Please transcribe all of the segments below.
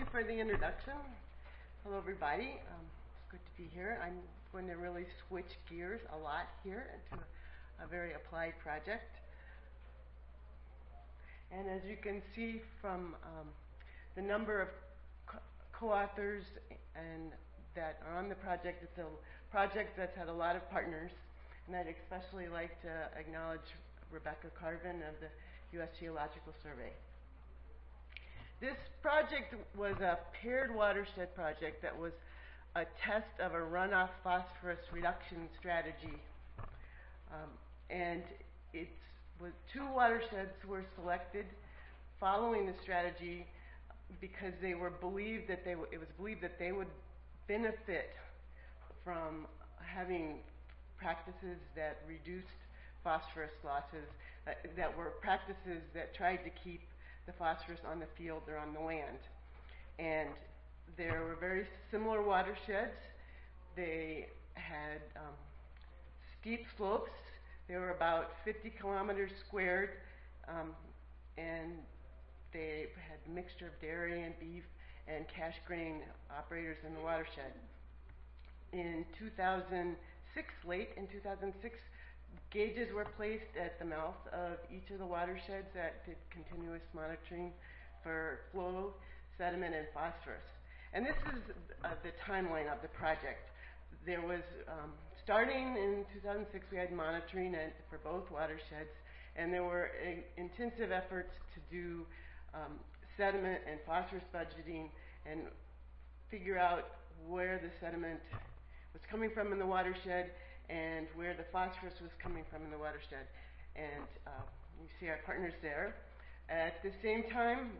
for the introduction. Hello, everybody. It's good to be here. I'm going to really switch gears a lot here into a very applied project. And as you can see from the number of co-authors and that are on the project, it's a project that's had a lot of partners. And I'd especially like to acknowledge Rebecca Carvin of the U.S. Geological Survey. This project was a paired watershed project that was a test of a runoff phosphorus reduction strategy. And two watersheds were selected following the strategy because it was believed that they would benefit from having practices that reduced phosphorus losses, that were practices that tried to keep the phosphorus on the field or on the land. And there were very similar watersheds. They had steep slopes. They were about 50 kilometers squared, and they had a mixture of dairy and beef and cash grain operators in the watershed. In 2006, late in 2006, gauges were placed at the mouth of each of the watersheds that did continuous monitoring for flow, sediment, and phosphorus. And this is the timeline of the project. There was, starting in 2006, we had monitoring for both watersheds, and there were intensive efforts to do sediment and phosphorus budgeting and figure out where the sediment was coming from in the watershed and where the phosphorus was coming from in the watershed. And you see our partners there. At the same time,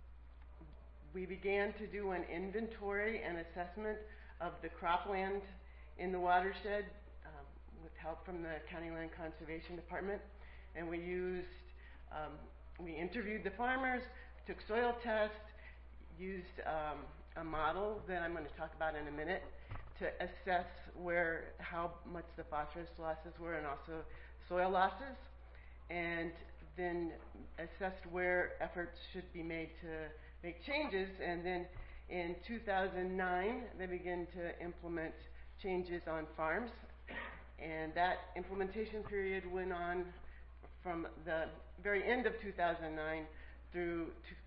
we began to do an inventory and assessment of the cropland in the watershed with help from the County Land Conservation Department. And we interviewed the farmers, took soil tests, used a model that I'm going to talk about in a minute to assess how much the phosphorus losses were and also soil losses, and then assessed where efforts should be made to make changes. And then in 2009, they began to implement changes on farms, and that implementation period went on from the very end of 2009 through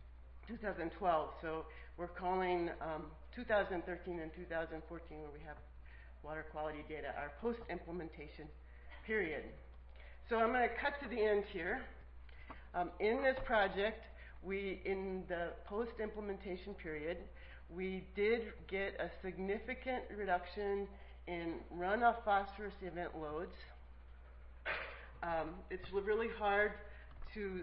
2012. So we're calling 2013 and 2014, where we have water quality data, our post-implementation period. So I'm going to cut to the end here. In this project, in the post-implementation period, we did get a significant reduction in runoff phosphorus event loads. It's really hard to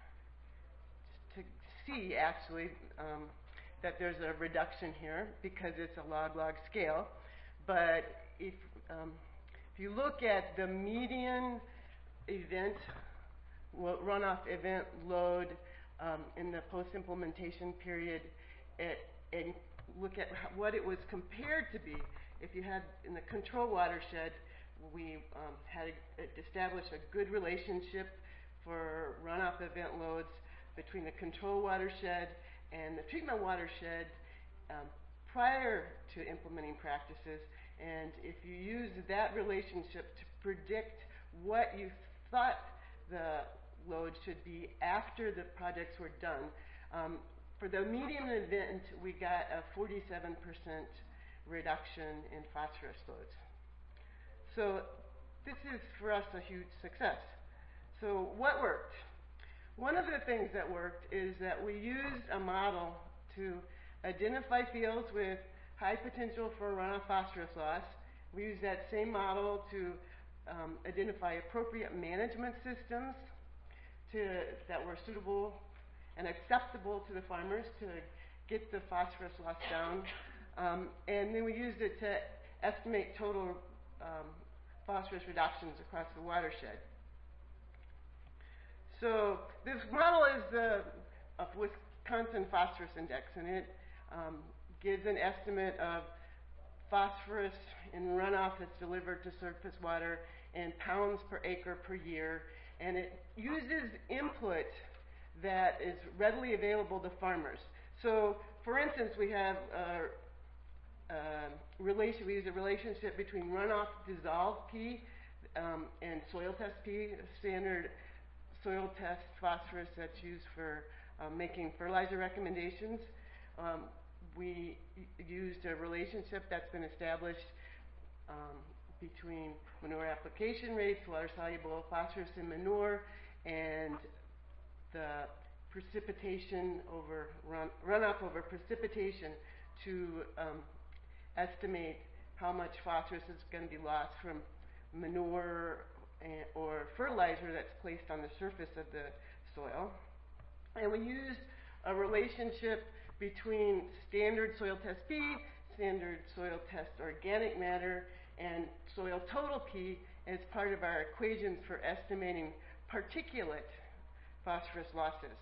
see, actually, that there's a reduction here because it's a log-log scale. But if you look at the median event runoff event load in the post-implementation period, and look at what it was compared to be, if you had in the control watershed, we had established a good relationship for runoff event loads between the control watershed and the treatment watershed prior to implementing practices. And if you use that relationship to predict what you thought the load should be after the projects were done, for the median event, we got a 47% reduction in phosphorus loads. So this is, for us, a huge success. So what worked? One of the things that worked is that we used a model to identify fields with high potential for runoff phosphorus loss. We used that same model to identify appropriate management systems that were suitable and acceptable to the farmers to get the phosphorus loss down. And then we used it to estimate total phosphorus reductions across the watershed. So this model is the Wisconsin Phosphorus Index, and it gives an estimate of phosphorus in runoff that's delivered to surface water in pounds per acre per year, and it uses input that is readily available to farmers. So for instance, we have we use a relationship between runoff dissolved P and soil test P, standard soil test phosphorus that's used for making fertilizer recommendations. We used a relationship that's been established between manure application rates, water-soluble phosphorus in manure, and the precipitation over runoff over precipitation to estimate how much phosphorus is going to be lost from manure or fertilizer that's placed on the surface of the soil. And we used a relationship between standard soil test P, standard soil test organic matter, and soil total P as part of our equations for estimating particulate phosphorus losses.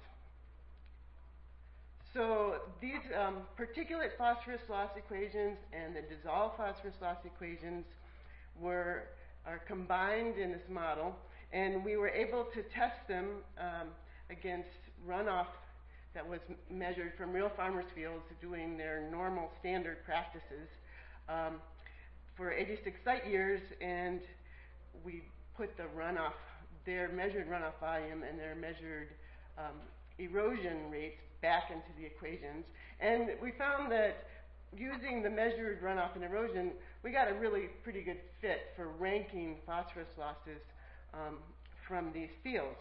So these particulate phosphorus loss equations and the dissolved phosphorus loss equations are combined in this model, and we were able to test them against runoff that was measured from real farmers' fields doing their normal standard practices for 86 site years, and we put the runoff, their measured runoff volume and their measured erosion rates back into the equations. And we found that using the measured runoff and erosion, we got a really pretty good fit for ranking phosphorus losses from these fields.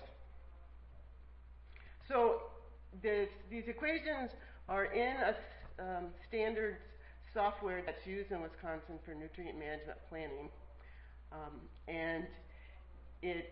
So these equations are in a standard software that's used in Wisconsin for nutrient management planning, and it's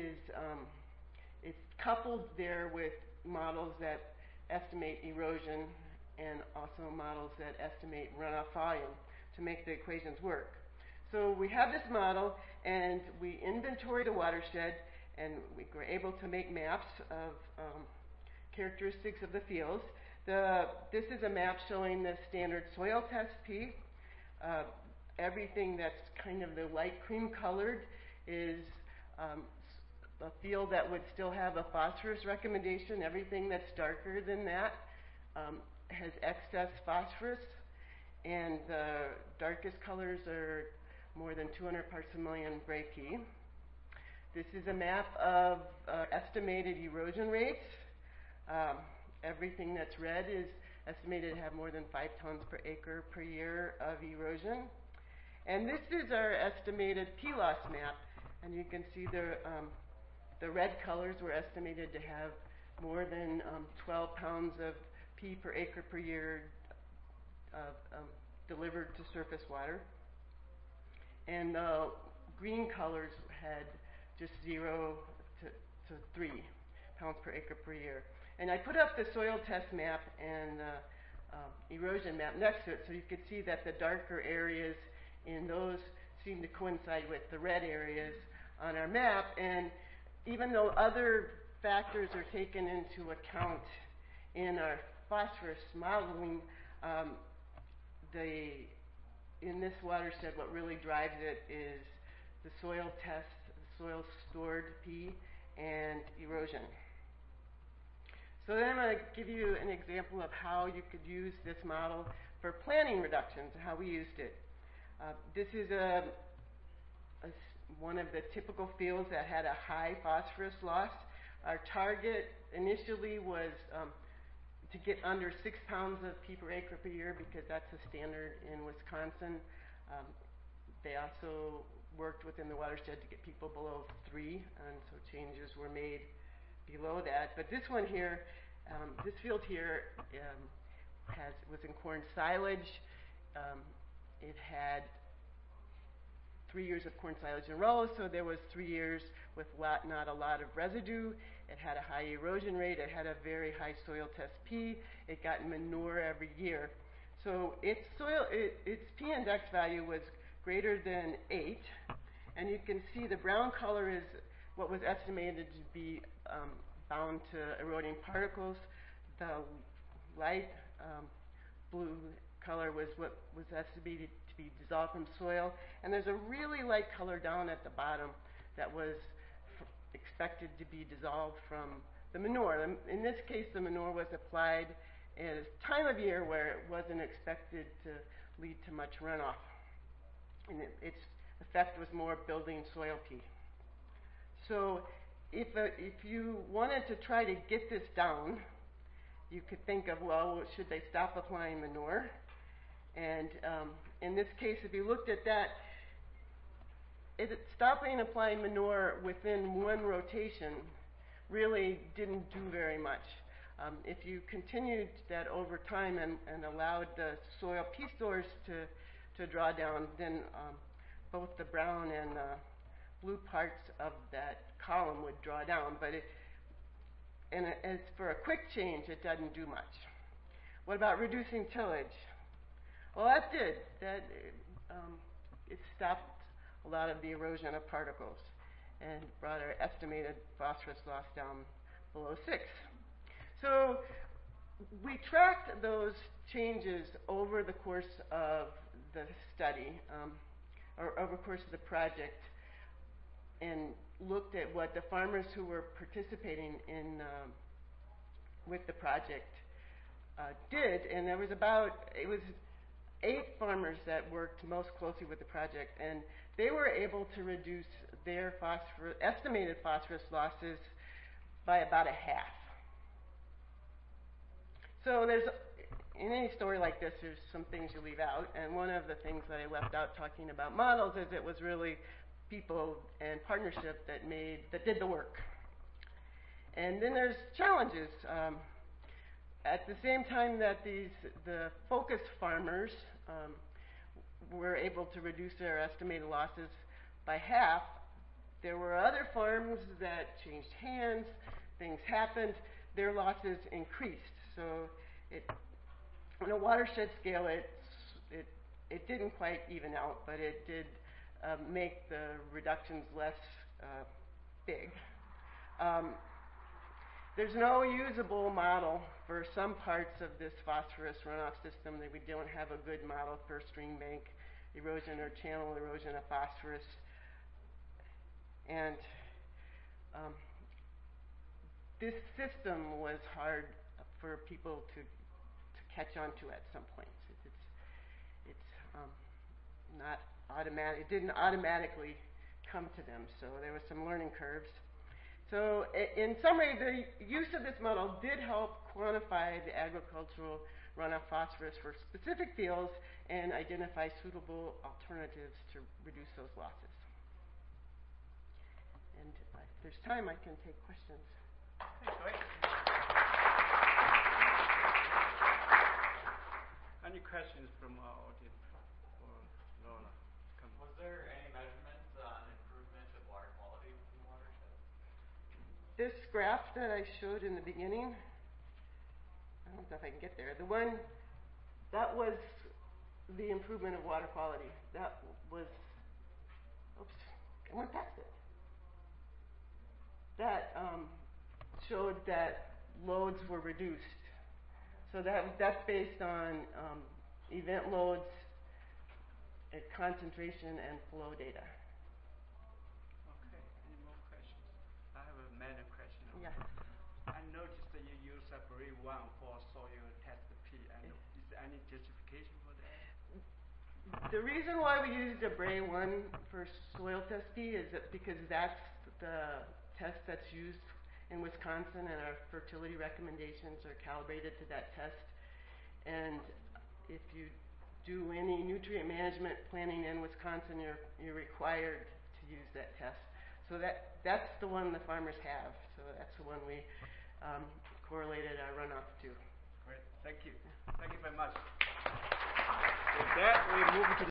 coupled there with models that estimate erosion and also models that estimate runoff volume to make the equations work. So we have this model, and we inventory the watershed, and we were able to make maps of characteristics of the fields. This is a map showing the standard soil test P. Everything that's kind of the light cream colored is a field that would still have a phosphorus recommendation. Everything that's darker than that has excess phosphorus, and the darkest colors are more than 200 parts per million Bray P. This is a map of estimated erosion rates. Everything that's red is estimated to have more than 5 tons per acre per year of erosion. And this is our estimated P-loss map, and you can see the red colors were estimated to have more than 12 pounds of P per acre per year delivered to surface water. And the green colors had just 0 to 3 pounds per acre per year. And I put up the soil test map and erosion map next to it, so you could see that the darker areas in those seem to coincide with the red areas on our map. And even though other factors are taken into account in our phosphorus modeling, in this watershed, what really drives it is the soil test, the soil stored P, and erosion. So then I'm going to give you an example of how you could use this model for planning reductions, how we used it. This is one of the typical fields that had a high phosphorus loss. Our target initially was to get under 6 pounds of P per acre per year, because that's the standard in Wisconsin. They also worked within the watershed to get people below 3, and so changes were made below that. But this one here, this field here was in corn silage. It had 3 years of corn silage in a row, so there was 3 years with not a lot of residue. It had a high erosion rate. It had a very high soil test P. It got manure every year. So its P index value was greater than 8, and you can see the brown color is what was estimated to be bound to eroding particles. The light blue color was what was estimated to be dissolved from soil, and there's a really light color down at the bottom that was expected to be dissolved from the manure. In this case, the manure was applied at a time of year where it wasn't expected to lead to much runoff. And its effect was more building soil pee. So if you wanted to try to get this down, you could think of, well, should they stop applying manure? And in this case, if you looked at that, stopping applying manure within one rotation really didn't do very much. If you continued that over time and allowed the soil pea stores to draw down, then both the brown and blue parts of that column would draw down. But as for a quick change, it doesn't do much. What about reducing tillage? Well, that did. It stopped a lot of the erosion of particles and brought our estimated phosphorus loss down below 6. So we tracked those changes over the course of the study, or over the course of the project, and looked at what the farmers who were participating in with the project did. And it was 8 farmers that worked most closely with the project, and they were able to reduce their estimated phosphorus losses by about a half. So in any story like this, there's some things you leave out, and one of the things that I left out talking about models is it was really people and partnership that did the work. And then there's challenges. At the same time that the focus farmers were able to reduce their estimated losses by half, there were other farms that changed hands, things happened, their losses increased. So on a watershed scale, it didn't quite even out, but it did make the reductions less big. There's no usable model for some parts of this phosphorus runoff system. That we don't have a good model for stream bank erosion or channel erosion of phosphorus. And this system was hard for people to catch on to at some point. It's not automatic. It didn't automatically come to them, so there was some learning curves. So in summary, the use of this model did help quantify the agricultural runoff phosphorus for specific fields and identify suitable alternatives to reduce those losses. And if there's time, I can take questions. Thanks, Joy. Any questions from our audience for Lola? Was there any measurements on improvement of water quality in the watershed? This graph that I showed in the beginning, I don't know if I can get there. The one, that was the improvement of water quality. That was, oops, I went past it. That showed that loads were reduced. So that's based on event loads, concentration, and flow data. Okay, any more questions? I have a minor question. Yeah. I noticed that you use a BRAE-1 for soil test P, and is there any justification for that? The reason why we used a BRAE-1 for soil test P is that because that's the test that's used in Wisconsin, and our fertility recommendations are calibrated to that test. And if you do any nutrient management planning in Wisconsin, you're required to use that test. So that's the one the farmers have. So that's the one we correlated our runoff to. Great, thank you. Thank you very much. With that, we move to